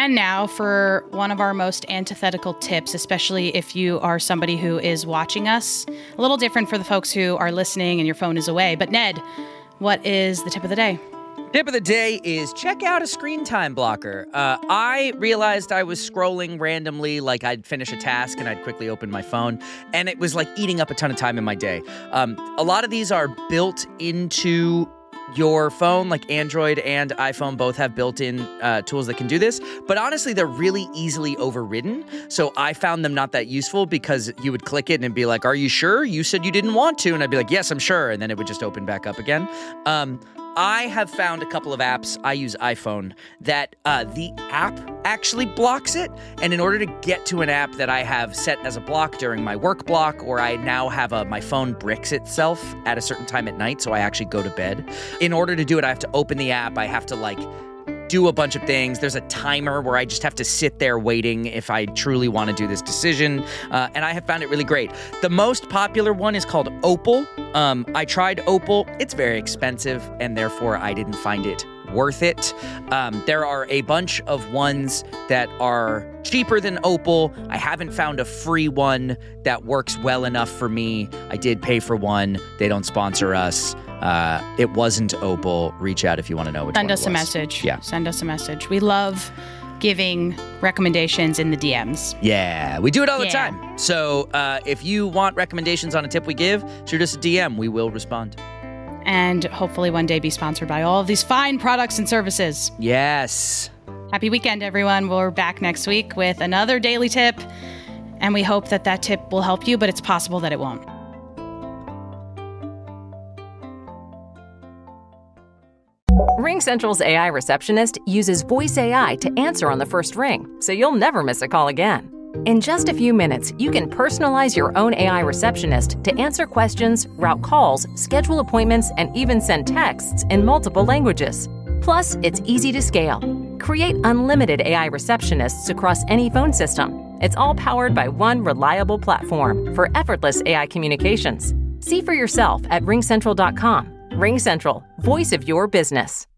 And now for one of our most antithetical tips, especially if you are somebody who is watching us. A little different for the folks who are listening and your phone is away. But Ned, what is the tip of the day? Tip of the day is check out a screen time blocker. I realized I was scrolling randomly, like I'd finish a task and I'd quickly open my phone, and it was like eating up a ton of time in my day. A lot of these are built into your phone, like Android and iPhone both have built-in tools that can do this, but honestly, they're really easily overridden. So I found them not that useful because you would click it and it'd be like, are you sure? You said you didn't want to. And I'd be like, yes, I'm sure. And then it would just open back up again. I have found a couple of apps, I use iPhone, that the app actually blocks it. And in order to get to an app that I have set as a block during my work block, or I now have my phone bricks itself at a certain time at night, so I actually go to bed. In order to do it, I have to open the app. I have to do a bunch of things. There's a timer where I just have to sit there waiting if I truly want to do this decision. And I have found it really great. The most popular one is called Opal. I tried Opal. It's very expensive, and therefore I didn't find it worth it. There are a bunch of ones that are cheaper than Opal. I haven't found a free one that works well enough for me. I did pay for one. They don't sponsor us. It wasn't Opal. Reach out if you want to know which one it was. Send us a message. Yeah. Send us a message. We love giving recommendations in the DMs. Yeah, we do it all the time. So if you want recommendations on a tip we give, shoot us a DM. We will respond. And hopefully one day be sponsored by all of these fine products and services. Yes. Happy weekend, everyone. We're back next week with another daily tip. And we hope that that tip will help you, but it's possible that it won't. RingCentral's AI receptionist uses voice AI to answer on the first ring, so you'll never miss a call again. In just a few minutes, you can personalize your own AI receptionist to answer questions, route calls, schedule appointments, and even send texts in multiple languages. Plus, it's easy to scale. Create unlimited AI receptionists across any phone system. It's all powered by one reliable platform for effortless AI communications. See for yourself at ringcentral.com. RingCentral, voice of your business.